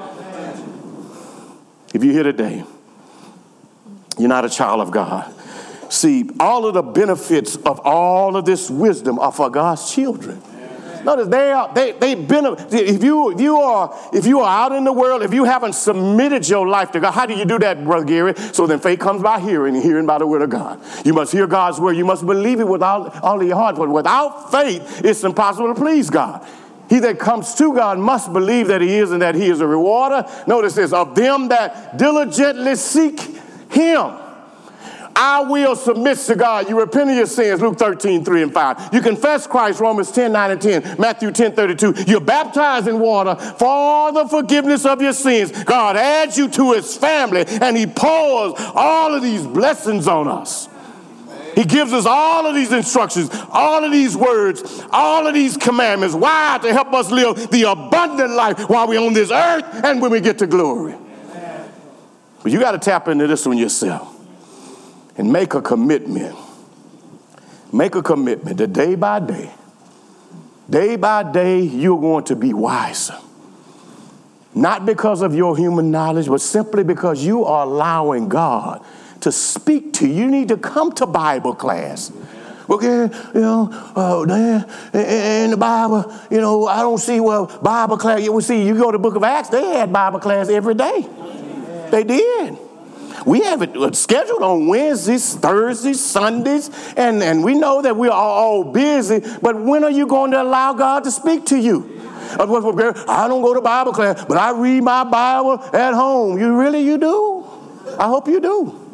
If you're here today, you're not a child of God. See, all of the benefits of all of this wisdom are for God's children. Notice they are they they benefit. If you if you are if you are out in the world, if you haven't submitted your life to God, how do you do that, Brother Gary? So then faith comes by hearing, and hearing by the word of God. You must hear God's word. You must believe it with all, all of your heart. But without faith, it's impossible to please God. He that comes to God must believe that he is and that he is a rewarder. Notice this, of them that diligently seek him. Our will submits to God. You repent of your sins, Luke thirteen, three and five. You confess Christ, Romans ten, nine and ten, Matthew ten, thirty-two. You're baptized in water for the forgiveness of your sins. God adds you to his family, and he pours all of these blessings on us. He gives us all of these instructions, all of these words, all of these commandments. Why? To help us live the abundant life while we're on this earth and when we get to glory. But you got to tap into this one yourself. And make a commitment. Make a commitment that day by day, day by day, you're going to be wiser. Not because of your human knowledge, but simply because you are allowing God to speak to you. You need to come to Bible class. Okay, you know, uh, in the Bible, you know, I don't see well Bible class. You see, you go to the book of Acts, they had Bible class every day. They did. We have it scheduled on Wednesdays, Thursdays, Sundays, and, and we know that we are all busy, but when are you going to allow God to speak to you? I don't go to Bible class, but I read my Bible at home. You really, you do? I hope you do.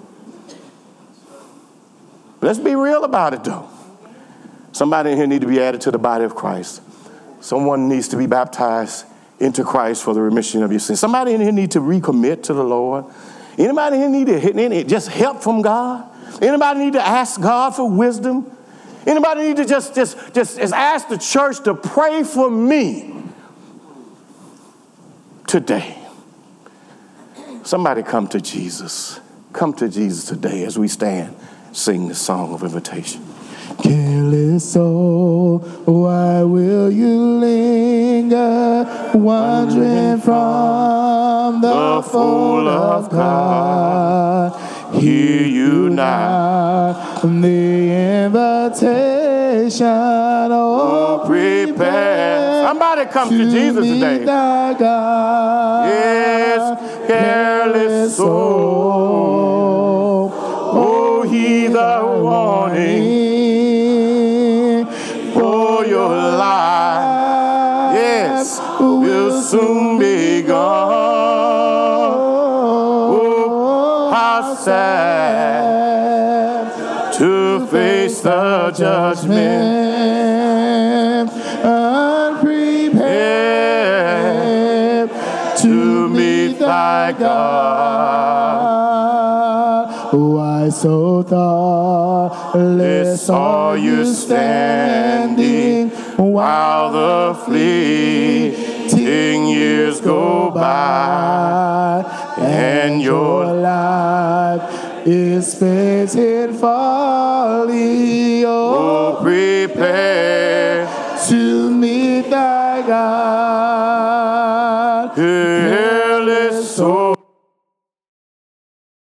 Let's be real about it, though. Somebody in here needs to be added to the body of Christ. Someone needs to be baptized into Christ for the remission of your sins. Somebody in here needs to recommit to the Lord. Anybody here need to just help from God? Anybody need to ask God for wisdom? Anybody need to just, just, just, just ask the church to pray for me today? Somebody come to Jesus. Come to Jesus today as we stand, sing the song of invitation. Careless soul, why will you linger, wandering from the fold of God? Hear you now, the invitation, oh, prepare. Somebody come to, to Jesus today. Yes, careless soul, oh, heed the warning. Will soon be gone. Oh, how sad to face the judgment, unprepared to meet thy God. Why so thoughtless are you standing while the fleeting years go by, and your life is spent in folly? Oh, prepare to meet thy God.